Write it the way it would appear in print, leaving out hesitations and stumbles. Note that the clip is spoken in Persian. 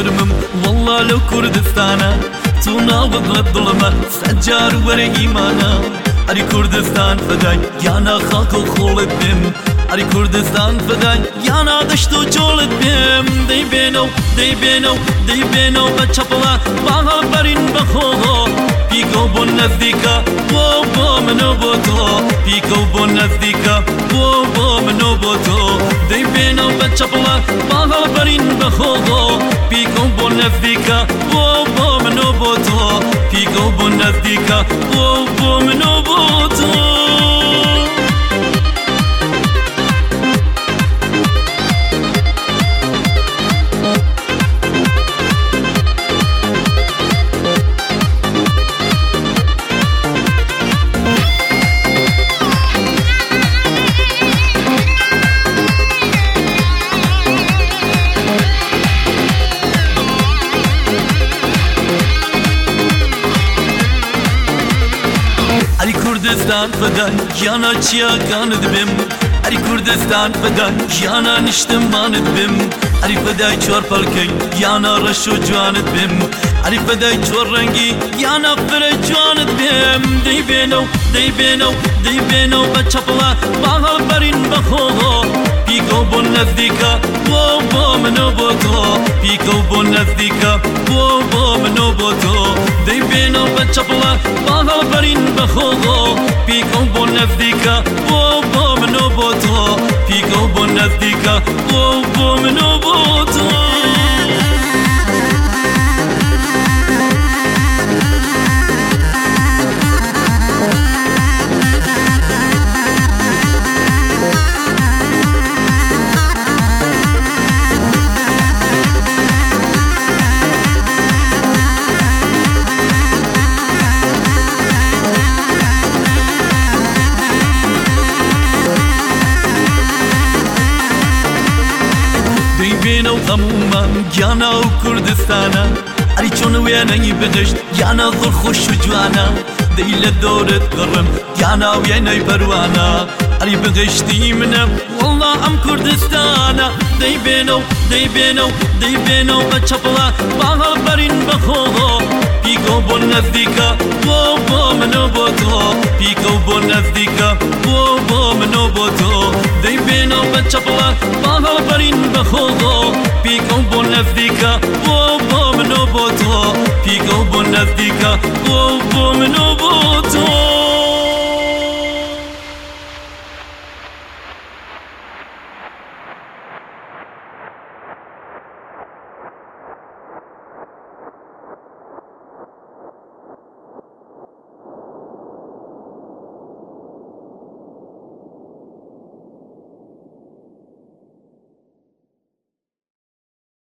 شرمم والله لو كردستانا تونا وضل الظلمة سجار ورا إيمانا أري كردستان فداي يانا خاكو خولت بهم أري كردستان فداي يانا دشتو جولت بهم دي بينو بچپلا باها برين بخوغو بيكو بون نزديكا بو منو بوتو بيكو بون نزديكا بو منو بوتو دي بينو بچپلا باها برين بخوغو بيكو بون نزديكا بو منو بوتو بيكو بون نزديكا بو منو بوتو أري كردستان فدان يانا چيا كاند بم أري كردستان فدان يانا نشتمان بم أري فداي چور پلكي يانا رشو جوانت بم أري فداي چور رنگي يانا فري جوانت بم دي بينو بچپلا باها برين بخوغو بيكو بون نزديكا بو منو بوتو بيكو بون نزديكا بو منو بوتو دي بينو بچپلا باها برين بخوغو بيكو بون نزديكا بو منو بوتو بيكو بون نزديكا بو منو بوتو بينو غموما يانا وكردستانا أري چون ويانا يبدشت يانا ظل خوش جوانا ديلا دورت قرم يانا ويانا يبروانا أري بغشتي منم والله أم كردستانا دي بينو بچپلا باها برين بخوغو بيكو بون نزديكا بو منو بوتو بيكو بون نزديكا بو منو بوتو دي بينو بچپلا باها برين بخوغو بيكو بون نزديكا بو منو بوتو بيكو بون نزديكا بو منو